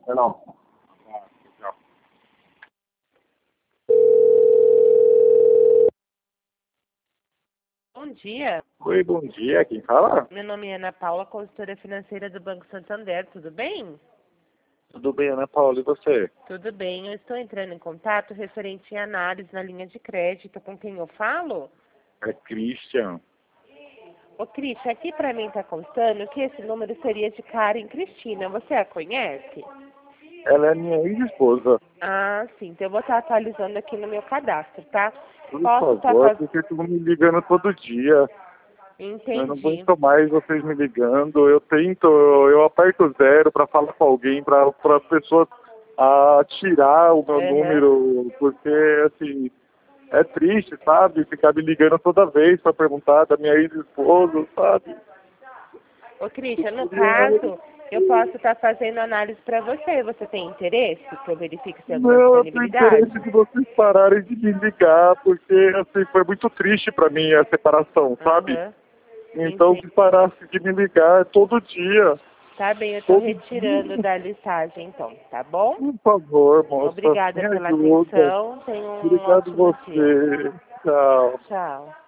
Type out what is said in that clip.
Não. Bom dia, Oi, bom dia. Quem fala? meu nome é Ana Paula, consultora financeira do Banco Santander, tudo bem? Tudo bem, Ana Paula, e você? Tudo bem, eu estou entrando em contato referente em análise na linha de crédito, com quem eu falo? É Christian. Ô Cris, aqui para mim está constando que esse número seria de Karen Cristina, você a conhece? Ela é minha ex-esposa. Ah, sim, então eu vou estar atualizando aqui no meu cadastro, tá? Por Posso estar favor, fazendo... porque estão me ligando todo dia. Eu não Entendi. aguento mais vocês me ligando. Eu aperto zero para falar com alguém, para a pessoa tirar o meu Aham. número, porque, assim, é triste, sabe? Ficar me ligando toda vez para perguntar da minha ex-esposa, sabe? Ô Cristian, no caso, eu posso estar fazendo análise para você. Você tem interesse que eu verifique se tem alguma Não, eu tenho disponibilidade? interesse de vocês pararem de me ligar, porque, assim, foi muito triste para mim a separação, sabe? Aham. Então, Entendi. se parasse de me ligar todo dia, Tá bem, eu estou todo retirando dia, da listagem então, tá bom? por favor, moça, Obrigada me pela ajuda. atenção. Tenha um Obrigado ótimo dia. você. Tchau. Tchau.